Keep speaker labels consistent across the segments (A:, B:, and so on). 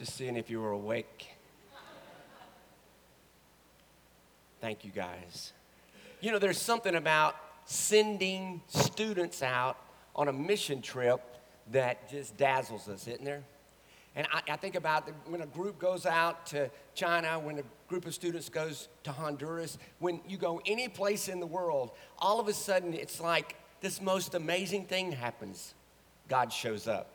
A: Just seeing if you were awake. Thank you, guys. You know, there's something about sending students out on a mission trip that just dazzles us, isn't there? And I think about when a group goes out to China, when a group of students goes to Honduras, when you go any place in the world, all of a sudden it's like this most amazing thing happens. God shows up.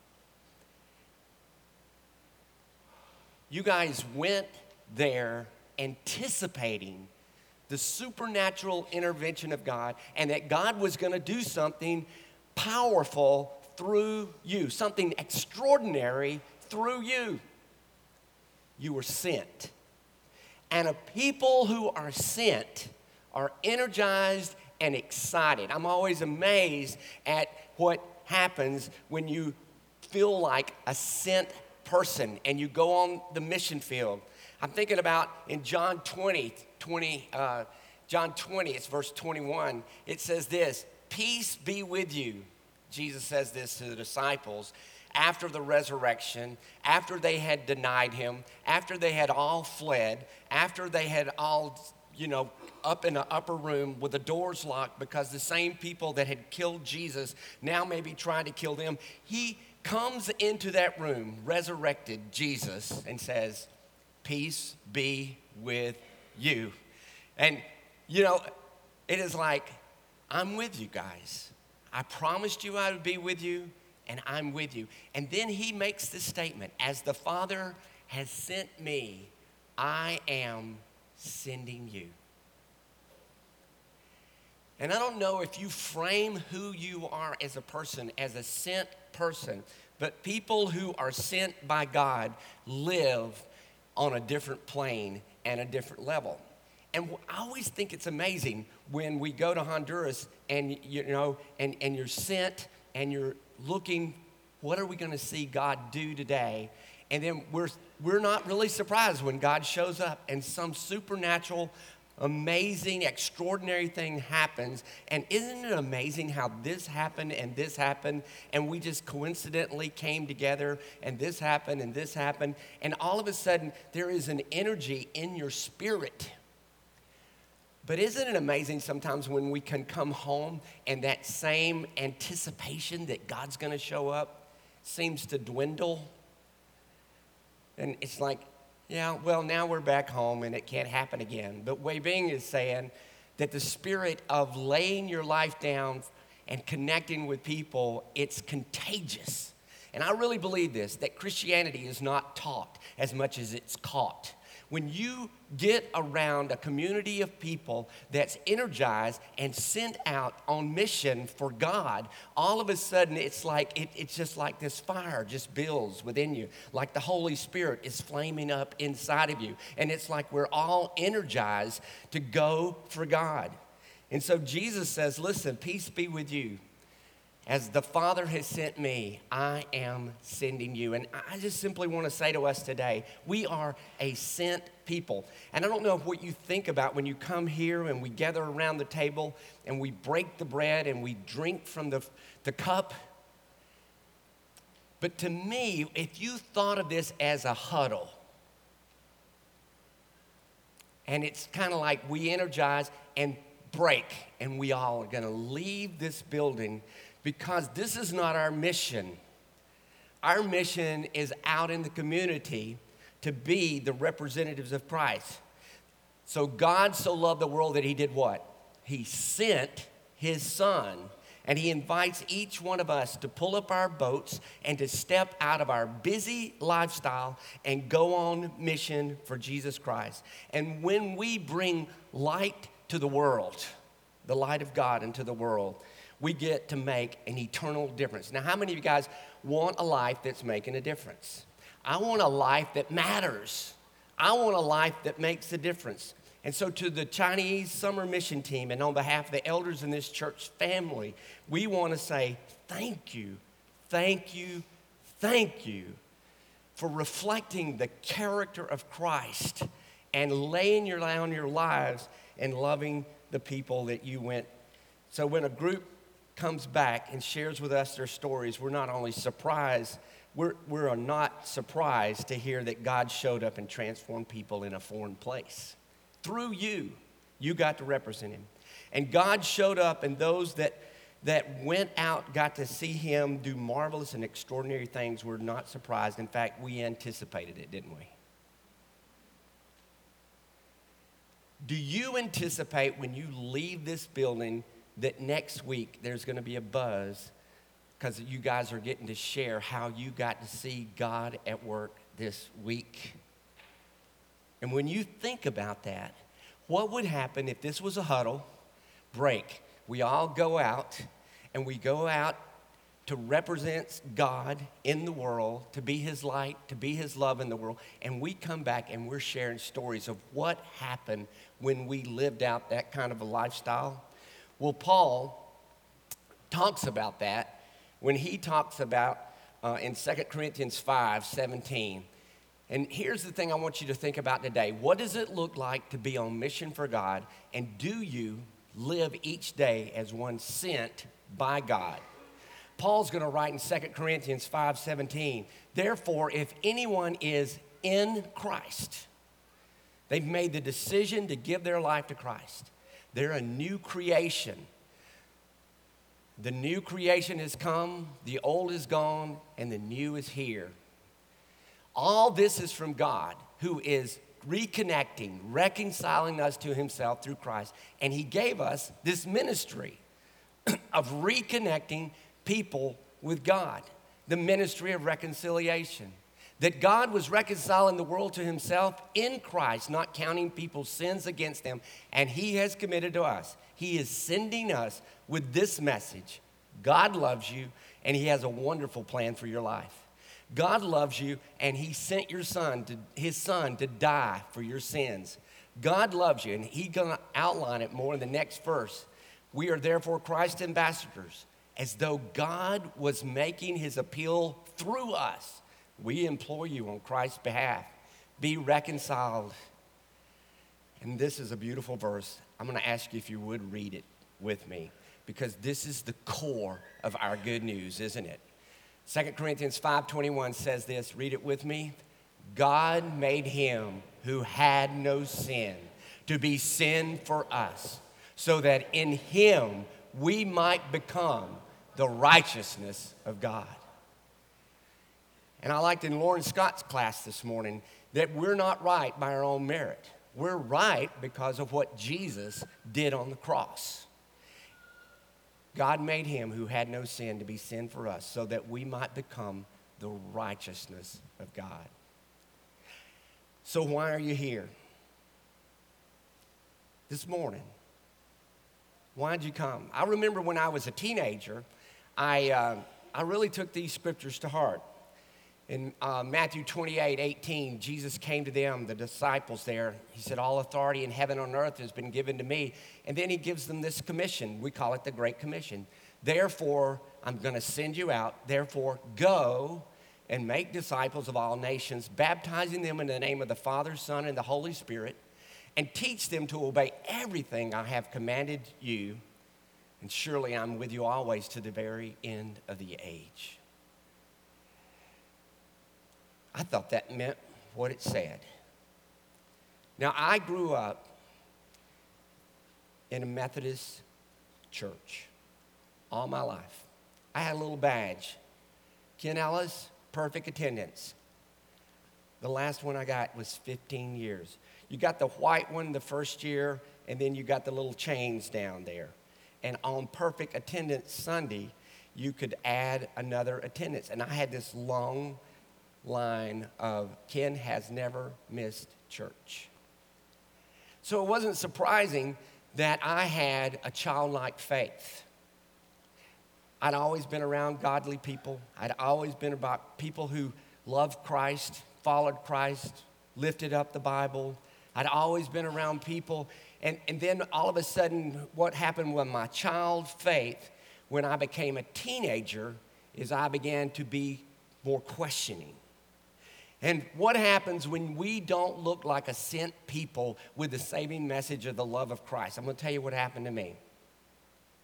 A: You guys went there anticipating the supernatural intervention of God and that God was going to do something powerful through you, something extraordinary through you. You were sent. And a people who are sent are energized and excited. I'm always amazed at what happens when you feel like a sent person and you go on the mission field. I'm thinking about in John 20, it's verse 21. It says this, "Peace be with you." Jesus says this to the disciples after the resurrection, after they had denied him, after they had all fled, after they had all, up in an upper room with the doors locked because the same people that had killed Jesus now may be trying to kill them. He comes into that room, resurrected Jesus, and says, "Peace be with you." And, it is like, I'm with you guys. I promised you I would be with you, and I'm with you. And then he makes this statement, "As the Father has sent me, I am sending you." And I don't know if you frame who you are as a person, as a sent person, but people who are sent by God live on a different plane and a different level. And I always think it's amazing when we go to Honduras and, and you're sent and you're looking, what are we going to see God do today? And then we're not really surprised when God shows up and some supernatural, amazing, extraordinary thing happens. And isn't it amazing how this happened and we just coincidentally came together and this happened and all of a sudden there is an energy in your spirit. But isn't it amazing sometimes when we can come home and that same anticipation that God's going to show up seems to dwindle? And it's like, yeah, well, now we're back home and it can't happen again. But Wei Bing is saying that the spirit of laying your life down and connecting with people, it's contagious. And I really believe this, that Christianity is not taught as much as it's caught. When you get around a community of people that's energized and sent out on mission for God, all of a sudden it's just like this fire just builds within you, like the Holy Spirit is flaming up inside of you. And it's like we're all energized to go for God. And so Jesus says, listen, peace be with you. As the Father has sent me, I am sending you. And I just simply want to say to us today, we are a sent people. And I don't know what you think about when you come here and we gather around the table and we break the bread and we drink from the cup. But to me, if you thought of this as a huddle, and it's kind of like we energize and break, and we all are going to leave this building because this is not our mission. Our mission is out in the community to be the representatives of Christ. So God so loved the world that he did what? He sent his son. And he invites each one of us to pull up our boats and to step out of our busy lifestyle and go on mission for Jesus Christ. And when we bring light to the world, the light of God into the world, we get to make an eternal difference. Now, how many of you guys want a life that's making a difference? I want a life that matters. I want a life that makes a difference. And so to the Chinese Summer Mission Team and on behalf of the elders in this church family, we want to say thank you, thank you, thank you for reflecting the character of Christ and laying down your lives and loving the people that you went. So when a group comes back and shares with us their stories, we're not only surprised, we're not surprised to hear that God showed up and transformed people in a foreign place. Through you, you got to represent him. And God showed up, and those that went out got to see him do marvelous and extraordinary things. We're not surprised. In fact, we anticipated it, didn't we? Do you anticipate when you leave this building that next week there's going to be a buzz because you guys are getting to share how you got to see God at work this week? And when you think about that, what would happen if this was a huddle break? We all go out, and we go out to represent God in the world, to be his light, to be his love in the world, and we come back and we're sharing stories of what happened when we lived out that kind of a lifestyle. Well, Paul talks about that when he talks about in 2 Corinthians 5:17. And here's the thing I want you to think about today. What does it look like to be on mission for God? And do you live each day as one sent by God? Paul's going to write in 2 Corinthians 5:17, therefore, if anyone is in Christ, they've made the decision to give their life to Christ. They're a new creation. The new creation has come, the old is gone, and the new is here. All this is from God, who is reconnecting, reconciling us to himself through Christ. And he gave us this ministry of reconnecting people with God, the ministry of reconciliation. That God was reconciling the world to himself in Christ, not counting people's sins against them, and he has committed to us. He is sending us with this message. God loves you, and he has a wonderful plan for your life. God loves you, and he sent his son to die for your sins. God loves you, and he's going to outline it more in the next verse. We are therefore Christ's ambassadors, as though God was making his appeal through us. We implore you on Christ's behalf, be reconciled. And this is a beautiful verse. I'm going to ask you if you would read it with me, because this is the core of our good news, isn't it? 2 Corinthians 5:21 says this, read it with me. God made him who had no sin to be sin for us, so that in him we might become the righteousness of God. And I liked in Lauren Scott's class this morning that we're not right by our own merit. We're right because of what Jesus did on the cross. God made him who had no sin to be sin for us, so that we might become the righteousness of God. So why are you here this morning? Why'd you come? I remember when I was a teenager, I really took these scriptures to heart. In Matthew 28:18, Jesus came to them, the disciples there. He said, all authority in heaven and on earth has been given to me. And then he gives them this commission. We call it the Great Commission. Therefore, I'm going to send you out. Therefore, go and make disciples of all nations, baptizing them in the name of the Father, Son, and the Holy Spirit, and teach them to obey everything I have commanded you. And surely I'm with you always to the very end of the age. I thought that meant what it said. Now, I grew up in a Methodist church all my life. I had a little badge. Ken Ellis, perfect attendance. The last one I got was 15 years. You got the white one the first year, and then you got the little chains down there. And on perfect attendance Sunday, you could add another attendance. And I had this long line of Ken has never missed church. So it wasn't surprising that I had a childlike faith. I'd always been around godly people. I'd always been about people who loved Christ, followed Christ, lifted up the Bible. I'd always been around people. And then all of a sudden, what happened with my child faith when I became a teenager is I began to be more questioning. And what happens when we don't look like a sent people with the saving message of the love of Christ? I'm going to tell you what happened to me.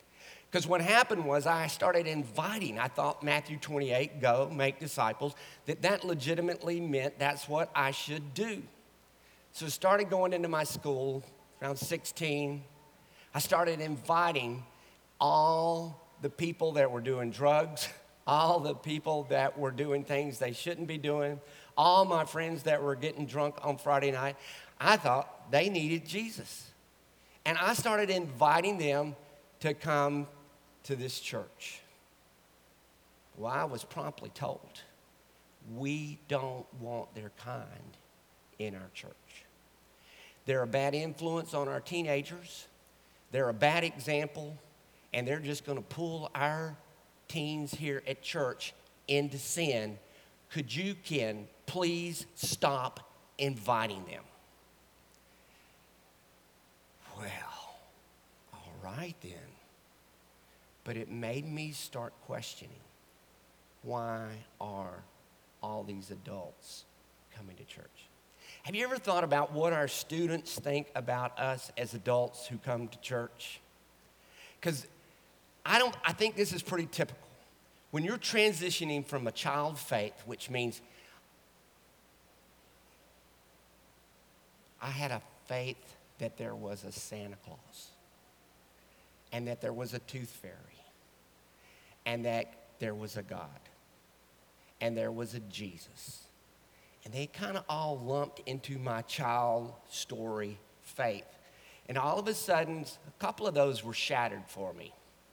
A: Because what happened was I started inviting. I thought Matthew 28, go make disciples, that legitimately meant that's what I should do. So I started going into my school around 16. I started inviting all the people that were doing drugs, all the people that were doing things they shouldn't be doing, all my friends that were getting drunk on Friday night. I thought they needed Jesus. And I started inviting them to come to this church. Well, I was promptly told, we don't want their kind in our church. They're a bad influence on our teenagers. They're a bad example, and they're just going to pull our teens here at church into sin. Could you, Ken, please stop inviting them? Well, all right then. But it made me start questioning, why are all these adults coming to church? Have you ever thought about what our students think about us as adults who come to church? Because I think this is pretty typical. When you're transitioning from a child faith, which means I had a faith that there was a Santa Claus and that there was a tooth fairy and that there was a God and there was a Jesus. And they kind of all lumped into my child story faith. And all of a sudden, a couple of those were shattered for me.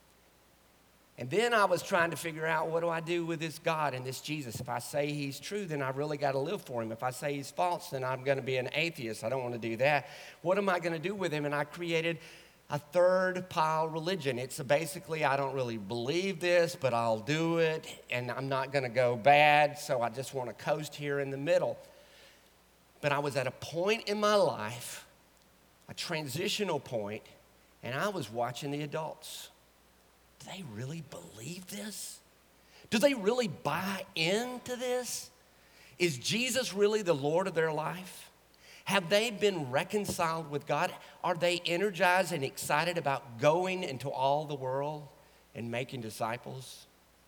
A: And then I was trying to figure out, what do I do with this God and this Jesus? If I say he's true, then I really got to live for him. If I say he's false, then I'm going to be an atheist. I don't want to do that. What am I going to do with him? And I created a third pile religion. It's basically, I don't really believe this, but I'll do it, and I'm not going to go bad, so I just want to coast here in the middle. But I was at a point in my life, a transitional point, and I was watching the adults. Do they really believe this? Do they really buy into this? Is Jesus really the Lord of their life? Have they been reconciled with God? Are they energized and excited about going into all the world and making disciples?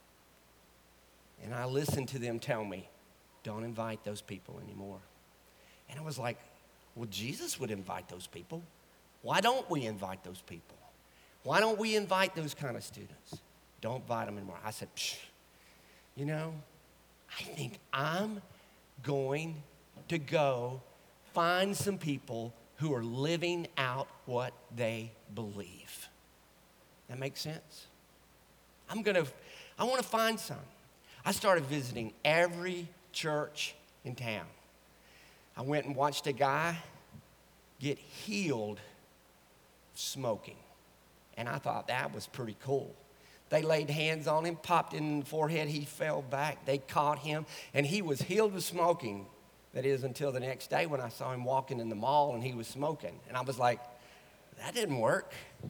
A: And I listened to them tell me, don't invite those people anymore. And I was like, well, Jesus would invite those people. Why don't we invite those people? Why don't we invite those kind of students? Don't invite them anymore. I said, you know, I think I'm going to go find some people who are living out what they believe. That makes sense? I want to find some. I started visiting every church in town. I went and watched a guy get healed of smoking. And I thought that was pretty cool. They laid hands on him, popped him in the forehead. He fell back. They caught him, and he was healed of smoking. That is, until the next day when I saw him walking in the mall and he was smoking. And I was like, that didn't work.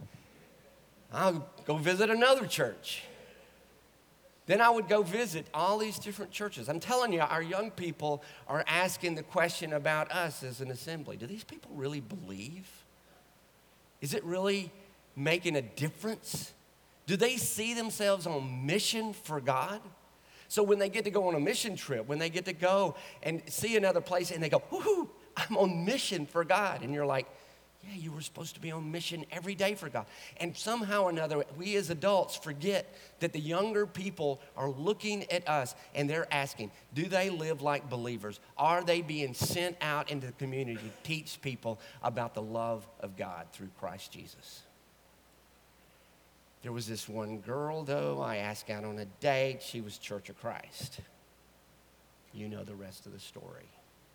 A: I'll go visit another church. Then I would go visit all these different churches. I'm telling you, our young people are asking the question about us as an assembly. Do these people really believe? Is it really making a difference? Do they see themselves on mission for God? So when they get to go on a mission trip, when they get to go and see another place and they go, woohoo, I'm on mission for God. And you're like, yeah, you were supposed to be on mission every day for God. And somehow or another, we as adults forget that the younger people are looking at us and they're asking, do they live like believers? Are they being sent out into the community to teach people about the love of God through Christ Jesus? There was this one girl, though, I asked out on a date. She was Church of Christ. You know the rest of the story.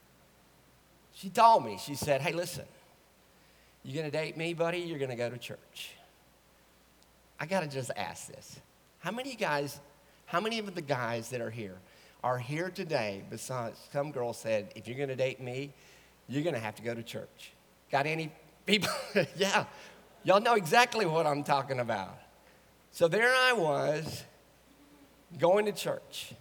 A: She told me, she said, hey, listen, you going to date me, buddy? You're going to go to church. I got to just ask this. How many of the guys that are here today, besides some girl said, if you're going to date me, you're going to have to go to church? Got any people? Yeah, y'all know exactly what I'm talking about. So there I was, going to church.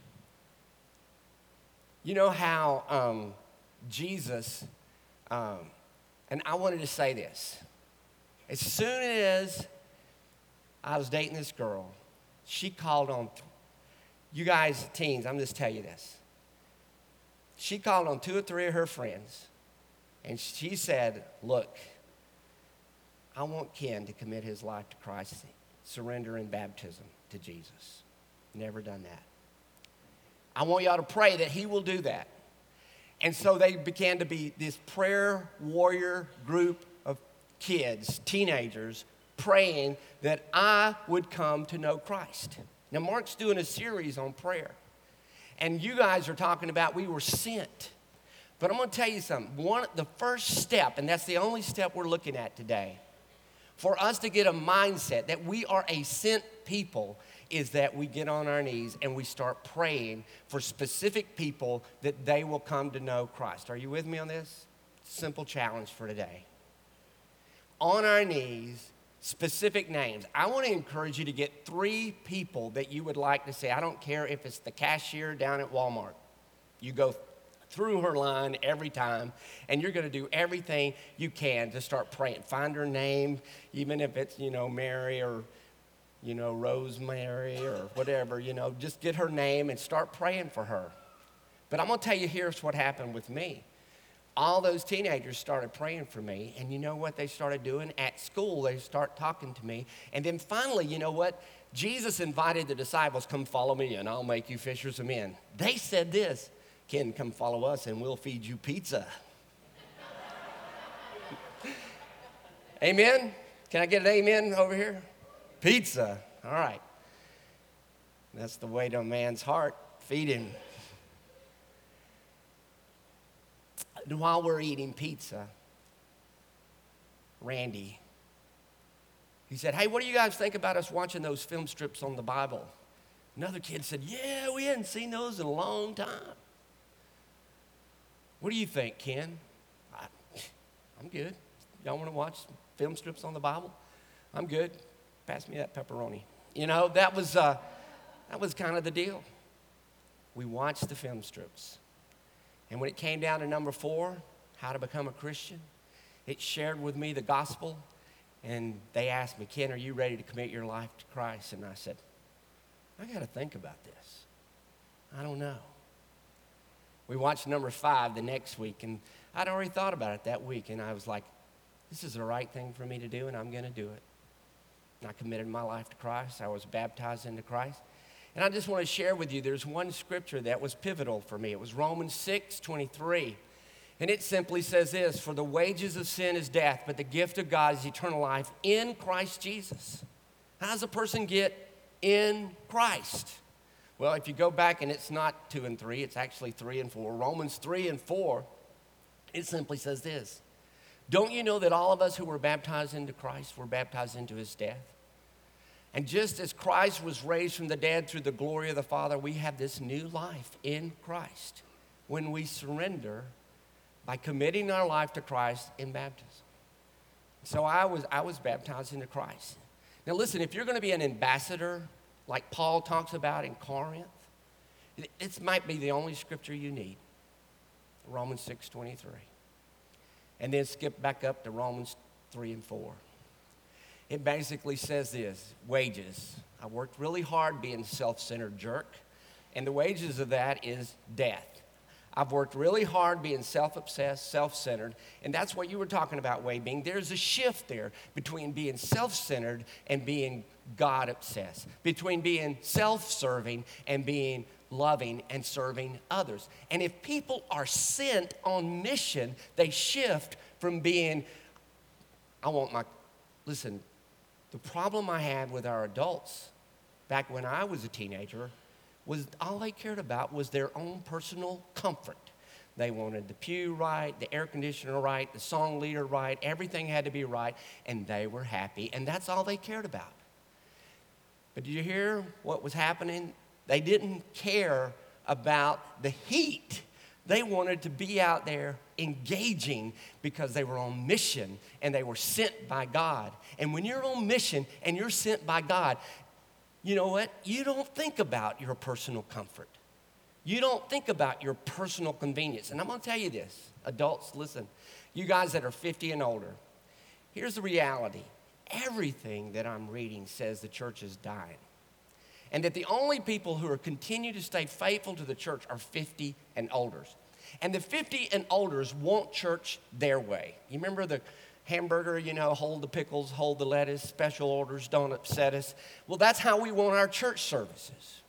A: You know how Jesus, and I wanted to say this. As soon as I was dating this girl. She called on, you guys, teens, I'm just telling you this. She called on 2 or 3 of her friends, and she said, look, I want Ken to commit his life to Christ, surrender in baptism to Jesus. Never done that. I want y'all to pray that he will do that. And so they began to be this prayer warrior group of kids, teenagers, praying that I would come to know Christ. Now, Mark's doing a series on prayer. And you guys are talking about we were sent. But I'm going to tell you something. The first step, and that's the only step we're looking at today, for us to get a mindset that we are a sent people, is that we get on our knees and we start praying for specific people that they will come to know Christ. Are you with me on this? Simple challenge for today. On our knees, specific names. I want to encourage you to get 3 people that you would like to say. I don't care if it's the cashier down at Walmart. You go through her line every time, and you're going to do everything you can to start praying. Find her name, even if it's, Mary or, Rosemary or whatever, just get her name and start praying for her. But I'm going to tell you, here's what happened with me. All those teenagers started praying for me, and you know what they started doing? At school, they start talking to me, and then finally, you know what? Jesus invited the disciples, come follow me, and I'll make you fishers of men. They said this, Ken, come follow us, and we'll feed you pizza. Amen? Can I get an amen over here? Pizza, all right. That's the way to a man's heart, feed him. And while we're eating pizza, Randy, he said, hey, what do you guys think about us watching those film strips on the Bible? Another kid said, yeah, we hadn't seen those in a long time. What do you think, Ken? I'm good. Y'all want to watch film strips on the Bible? I'm good. Pass me that pepperoni. That was kind of the deal. We watched the film strips. And when it came down to number 4, how to become a Christian, it shared with me the gospel. And they asked me, Ken, are you ready to commit your life to Christ? And I said, I got to think about this. I don't know. We watched number 5 the next week, and I'd already thought about it that week, and I was like, this is the right thing for me to do, and I'm going to do it. And I committed my life to Christ. I was baptized into Christ. And I just want to share with you, there's one scripture that was pivotal for me. It was Romans 6:23. And it simply says this, for the wages of sin is death, but the gift of God is eternal life in Christ Jesus. How does a person get in Christ? Well, if you go back, and it's not 2 and 3, it's actually 3 and 4. Romans 3 and 4, it simply says this. Don't you know that all of us who were baptized into Christ were baptized into his death? And just as Christ was raised from the dead through the glory of the Father, we have this new life in Christ when we surrender by committing our life to Christ in baptism. So I was baptized into Christ. Now listen, if you're going to be an ambassador like Paul talks about in Corinth, it might be the only scripture you need, Romans 6:23. And then skip back up to Romans 3 and 4. It basically says this, wages. I worked really hard being a self-centered jerk, and the wages of that is death. I've worked really hard being self-obsessed, self-centered, and that's what you were talking about, Wei-Bing. There's a shift there between being self-centered and being God-obsessed, between being self-serving and being loving and serving others. And if people are sent on mission, they shift from being, listen, the problem I had with our adults back when I was a teenager was all they cared about was their own personal comfort. They wanted the pew right, the air conditioner right, the song leader right, everything had to be right, and they were happy, and that's all they cared about. But did you hear what was happening? They didn't care about the heat. They wanted to be out there engaging because they were on mission and they were sent by God. And when you're on mission and you're sent by God, you know what? You don't think about your personal comfort. You don't think about your personal convenience. And I'm going to tell you this, adults, listen, you guys that are 50 and older, here's the reality. everything that I'm reading says the church is dying. And that the only people who are continue to stay faithful to the church are 50 and olders. And the 50 and olders want church their way. You remember the hamburger, hold the pickles, hold the lettuce, special orders, don't upset us. Well, that's how we want our church services.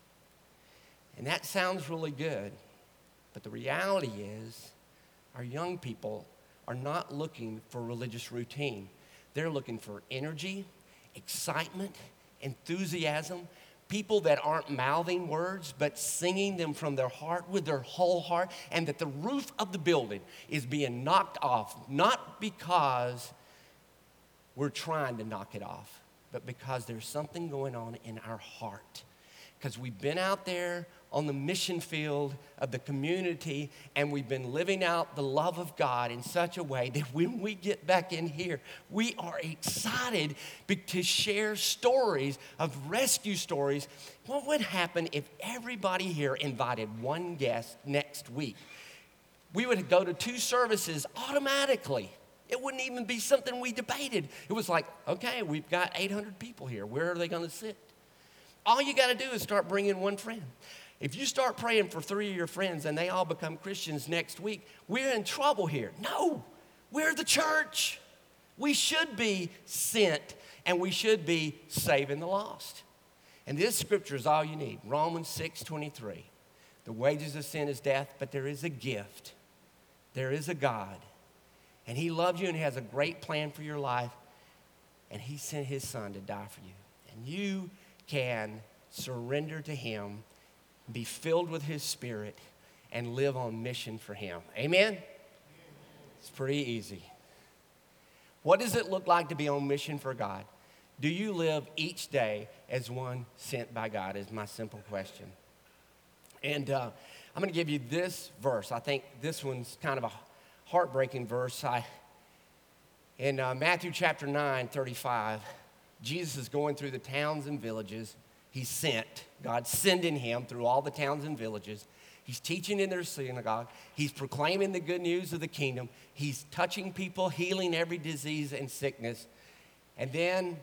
A: And that sounds really good. But the reality is, our young people are not looking for religious routine. They're looking for energy, excitement, enthusiasm, people that aren't mouthing words, but singing them from their heart with their whole heart, and that the roof of the building is being knocked off, not because we're trying to knock it off, but because there's something going on in our heart. Because we've been out there on the mission field of the community, and we've been living out the love of God in such a way that when we get back in here, we are excited to share stories of rescue stories. What would happen if everybody here invited one guest next week? We would go to 2 services automatically. It wouldn't even be something we debated. It was like, okay, we've got 800 people here. Where are they going to sit? All you got to do is start bringing one friend. If you start praying for 3 of your friends and they all become Christians next week, we're in trouble here. No, we're the church. We should be sent, and we should be saving the lost. And this scripture is all you need. Romans 6:23. The wages of sin is death, but there is a gift. There is a God, and he loves you and has a great plan for your life, and he sent his son to die for you. And you can surrender to him, be filled with his spirit, and live on mission for him. Amen? It's pretty easy. What does it look like to be on mission for God? Do you live each day as one sent by God is my simple question. And I'm going to give you this verse. I think this one's kind of a heartbreaking verse. In Matthew chapter 9:35, Jesus is going through the towns and villages. He's sent. God's sending him through all the towns and villages. He's teaching in their synagogue. He's proclaiming the good news of the kingdom. He's touching people, healing every disease and sickness. And then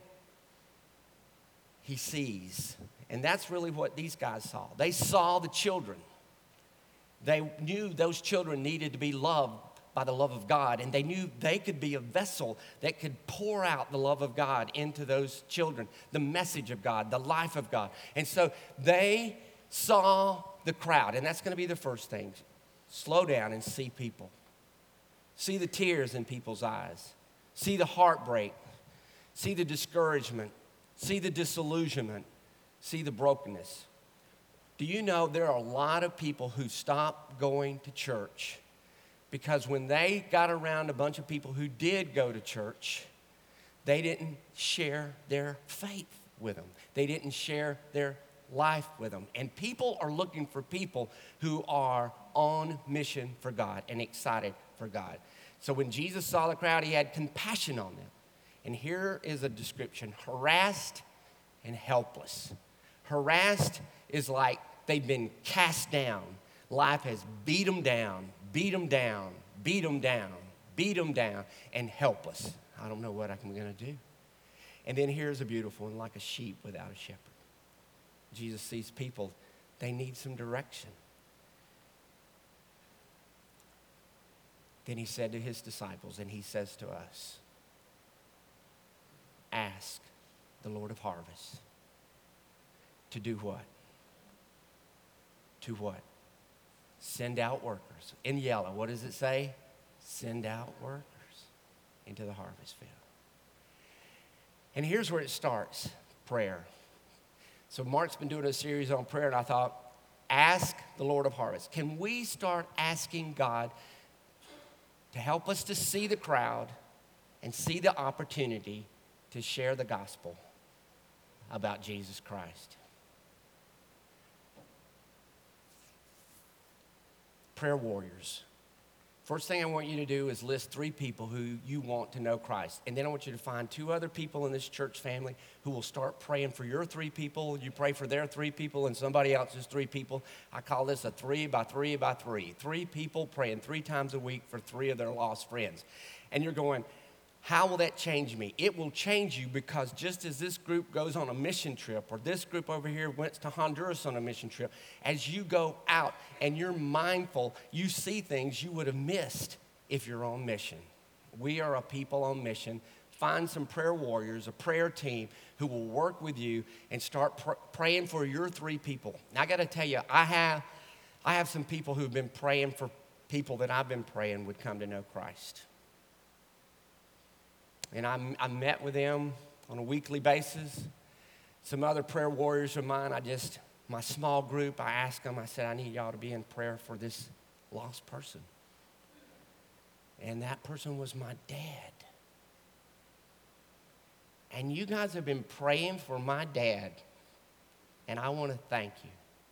A: he sees. And that's really what these guys saw. They saw the children. They knew those children needed to be loved by the love of God, and they knew they could be a vessel that could pour out the love of God into those children, the message of God, the life of God. And so they saw the crowd, and that's going to be the first thing. Slow down and see people. See the tears in people's eyes. See the heartbreak. See the discouragement. See the disillusionment. See the brokenness. Do you know there are a lot of people who stopped going to church because when they got around a bunch of people who did go to church, they didn't share their faith with them. They didn't share their life with them. And people are looking for people who are on mission for God and excited for God. So when Jesus saw the crowd, he had compassion on them. And here is a description: harassed and helpless. Harassed is like they've been cast down. Life has beat them down, beat them down, beat them down, beat them down, and helpless. I don't know what I'm going to do. And then here's a beautiful one: like a sheep without a shepherd. Jesus sees people, they need some direction. Then he said to his disciples, and he says to us, ask the Lord of harvest to do what? To what? Send out workers. In yellow, what does it say? Send out workers into the harvest field. And here's where it starts: prayer. So Mark's been doing a series on prayer, and I thought, ask the Lord of harvest. Can we start asking God to help us to see the crowd and see the opportunity to share the gospel about Jesus Christ? Prayer warriors. First thing I want you to do is list 3 people who you want to know Christ. And then I want you to find 2 other people in this church family who will start praying for your 3 people. You pray for their 3 people and somebody else's 3 people. I call this a 3 by 3 by 3. 3 people praying 3 times a week for 3 of their lost friends. And you're going, How will that change me? It will change you, because just as this group goes on a mission trip, or this group over here went to Honduras on a mission trip, as you go out and you're mindful, you see things you would have missed if you're on mission. We are a people on mission. Find some prayer warriors, a prayer team who will work with you and start praying for your 3 people. Now, I got to tell you, I have some people who've been praying for people that I've been praying would come to know Christ. And I met with them on a weekly basis. Some other prayer warriors of mine, my small group, I asked them, I said, I need y'all to be in prayer for this lost person. And that person was my dad. And you guys have been praying for my dad, and I want to thank you.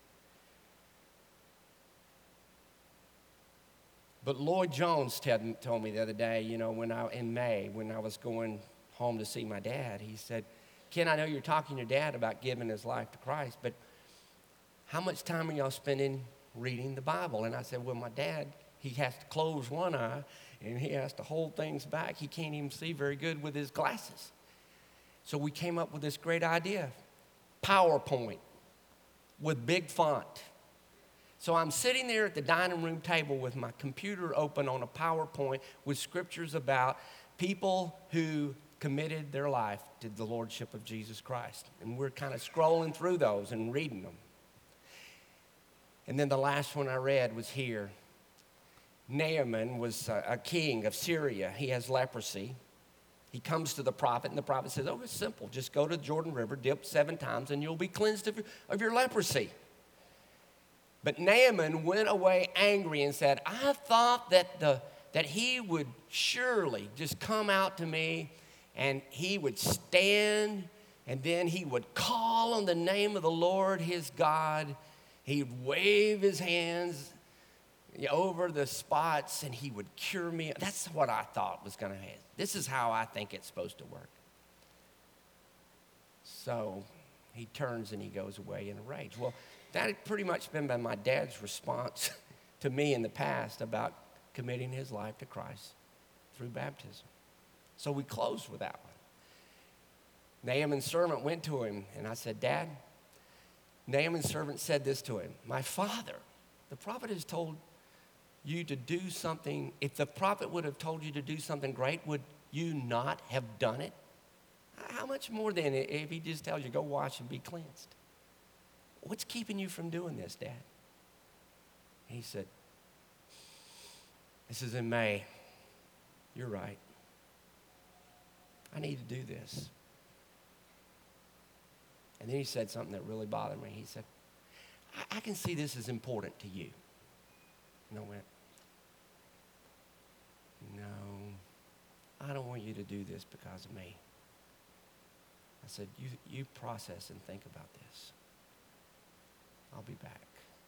A: But Lloyd Jones told me the other day, in May, when I was going home to see my dad, he said, Ken, I know you're talking to your dad about giving his life to Christ, but how much time are y'all spending reading the Bible? And I said, well, my dad, he has to close one eye, and he has to hold things back. He can't even see very good with his glasses. So we came up with this great idea, PowerPoint with big font. So I'm sitting there at the dining room table with my computer open on a PowerPoint with scriptures about people who committed their life to the Lordship of Jesus Christ. And we're kind of scrolling through those and reading them. And then the last one I read was here. Naaman was a king of Syria. He has leprosy. He comes to the prophet, and the prophet says, oh, it's simple. Just go to the Jordan River, dip 7 times, and you'll be cleansed of your leprosy. But Naaman went away angry and said, I thought that he would surely just come out to me, and he would stand, and then he would call on the name of the Lord his God. He'd wave his hands over the spots, and he would cure me. That's what I thought was going to happen. This is how I think it's supposed to work. So he turns and he goes away in a rage. Well, that had pretty much been my dad's response to me in the past about committing his life to Christ through baptism. So we closed with that one. Naaman's servant went to him, and I said, Dad, Naaman's servant said this to him, my father, the prophet has told you to do something. If the prophet would have told you to do something great, would you not have done it? How much more then if he just tells you, go wash and be cleansed? What's keeping you from doing this, Dad? He said, this is in May. You're right. I need to do this. And then he said something that really bothered me. He said, I can see this is important to you. And I went, no, I don't want you to do this because of me. I said, you process and think about this. I'll be back.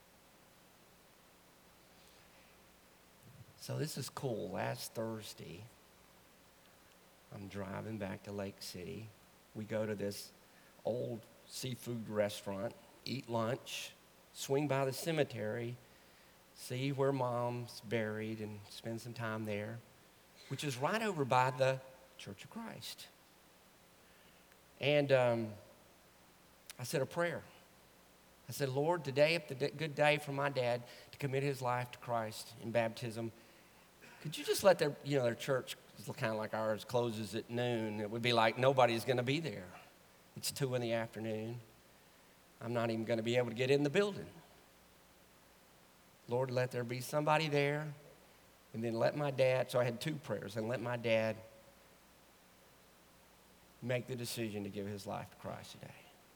A: So this is cool. Last Thursday, I'm driving back to Lake City. We go to this old seafood restaurant, eat lunch, swing by the cemetery, see where Mom's buried, and spend some time there, which is right over by the Church of Christ. And I said a prayer. I said, Lord, today, if the good day for my dad to commit his life to Christ in baptism, could you just let their church, kind of like ours, closes at noon. It would be like nobody's going to be there. It's 2 p.m. I'm not even going to be able to get in the building. Lord, let there be somebody there, and then let my dad, so I had 2 prayers, and let my dad make the decision to give his life to Christ today.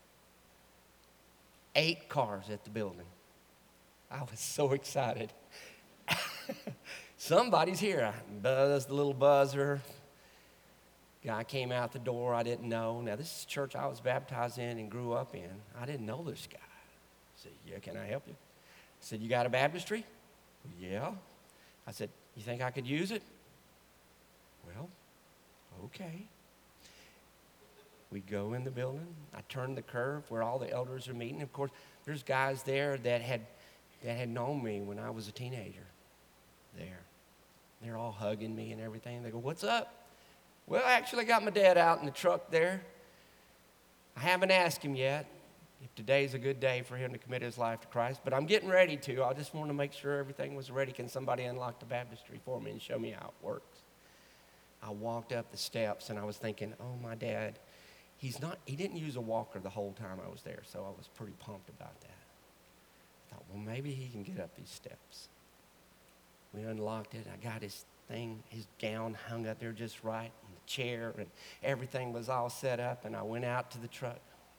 A: 8 cars at the building. I was so excited. Somebody's here. I buzzed the little buzzer. Guy came out the door I didn't know. Now, this is the church I was baptized in and grew up in. I didn't know this guy. I said, yeah, can I help you? I said, you got a baptistry? Yeah. I said, you think I could use it? Well, okay. We go in the building. I turn the curve where all the elders are meeting. Of course, there's guys there that had known me when I was a teenager there. They're all hugging me and everything. They go, what's up? Well, I actually got my dad out in the truck there. I haven't asked him yet if today's a good day for him to commit his life to Christ, but I'm getting ready to. I just want to make sure everything was ready. Can somebody unlock the baptistry for me and show me how it works? I walked up the steps and I was thinking, oh, my dad, he didn't use a walker the whole time I was there, so I was pretty pumped about that. I thought, well, maybe he can get up these steps. We unlocked it. I got his gown hung up there just right, and the chair, and everything was all set up, and I went out to the truck.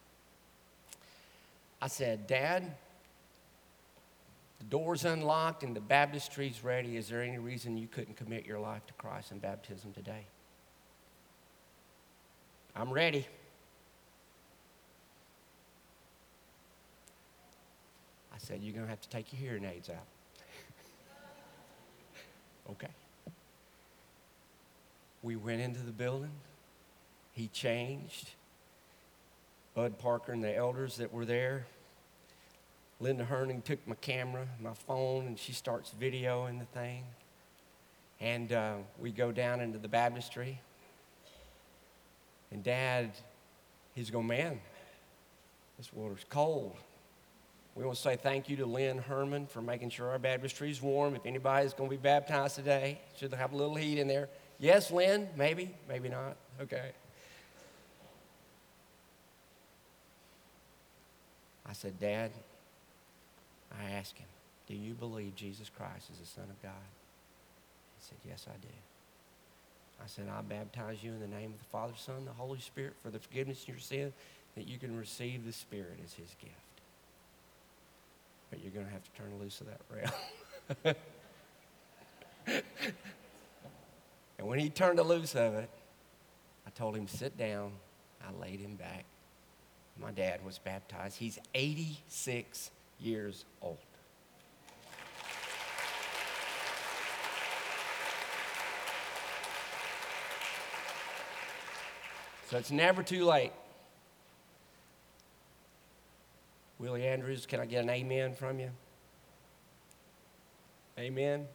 A: I said, Dad, the door's unlocked and the baptistry's ready. Is there any reason you couldn't commit your life to Christ in baptism today? I'm ready. I said, you're going to have to take your hearing aids out. Okay. We went into the building. He changed. Bud Parker and the elders that were there. Linda Herning took my camera, my phone, and she starts videoing the thing. And we go down into the baptistry. And Dad, he's going, man, this water's cold. We want to say thank you to Lynn Herman for making sure our baptistry is warm. If anybody's going to be baptized today, should have a little heat in there. Yes, Lynn, maybe, maybe not. Okay. I said, Dad, I asked him, do you believe Jesus Christ is the Son of God? He said, yes, I do. I said, I baptize you in the name of the Father, Son, the Holy Spirit for the forgiveness of your sin, that you can receive the Spirit as his gift. But you're going to have to turn loose of that rail. And when he turned loose of it, I told him, sit down. I laid him back. My dad was baptized. He's 86 years old. So it's never too late. Willie Andrews, can I get an amen from you? Amen?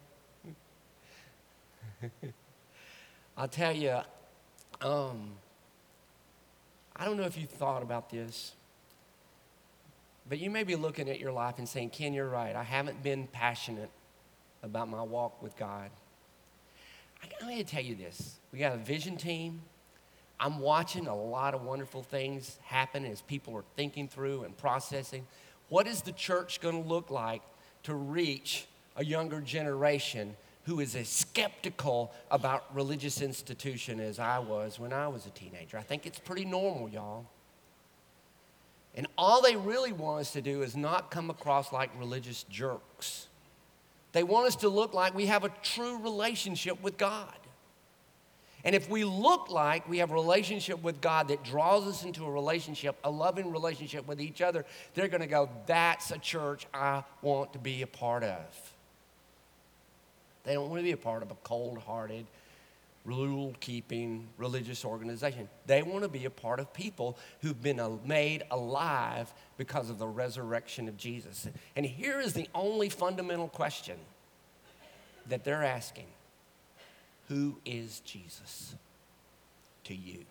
A: I'll tell you, I don't know if you thought about this, but you may be looking at your life and saying, Ken, you're right. I haven't been passionate about my walk with God. I'm going to tell you this. We got a vision team. I'm watching a lot of wonderful things happen as people are thinking through and processing. What is the church going to look like to reach a younger generation who is as skeptical about religious institution as I was when I was a teenager? I think it's pretty normal, y'all. And all they really want us to do is not come across like religious jerks. They want us to look like we have a true relationship with God. And if we look like we have a relationship with God that draws us into a relationship, a loving relationship with each other, they're going to go, that's a church I want to be a part of. They don't want to be a part of a cold-hearted, rule-keeping religious organization. They want to be a part of people who've been made alive because of the resurrection of Jesus. And here is the only fundamental question that they're asking. Who is Jesus to you?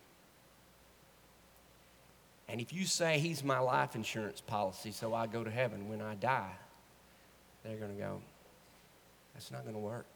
A: And if you say he's my life insurance policy so I go to heaven when I die, they're going to go, that's not going to work.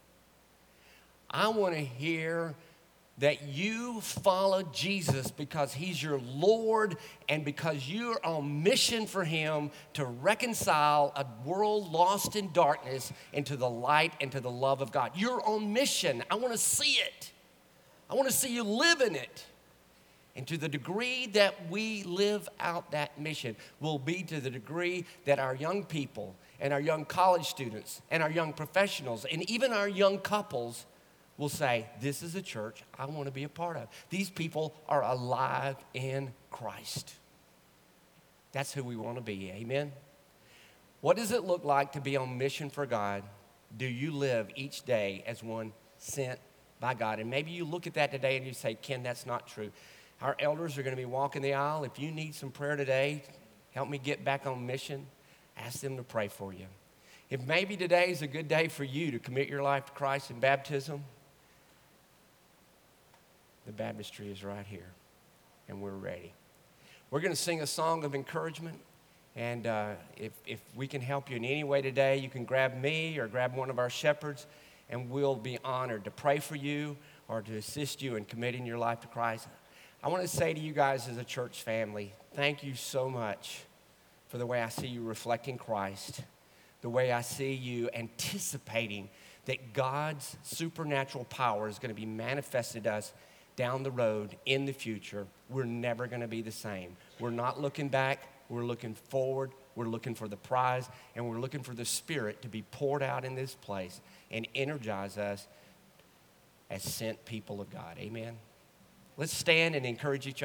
A: I want to hear that you follow Jesus because he's your Lord and because you're on mission for him to reconcile a world lost in darkness into the light and to the love of God. You're on mission. I want to see it. I want to see you live in it. And to the degree that we live out that mission will be to the degree that our young people and our young college students and our young professionals and even our young couples will say, this is a church I want to be a part of. These people are alive in Christ. That's who we want to be, amen? What does it look like to be on mission for God? Do you live each day as one sent by God? And maybe you look at that today and you say, Ken, that's not true. Our elders are going to be walking the aisle. If you need some prayer today, help me get back on mission, ask them to pray for you. If maybe today is a good day for you to commit your life to Christ in baptism, the baptistry is right here, and we're ready. We're going to sing a song of encouragement, and if we can help you in any way today, you can grab me or grab one of our shepherds, and we'll be honored to pray for you or to assist you in committing your life to Christ. I want to say to you guys as a church family, thank you so much for the way I see you reflecting Christ, the way I see you anticipating that God's supernatural power is going to be manifested to us down the road in the future. We're never going to be the same. We're not looking back. We're looking forward. We're looking for the prize, and we're looking for the Spirit to be poured out in this place and energize us as sent people of God. Amen. Let's stand and encourage each other.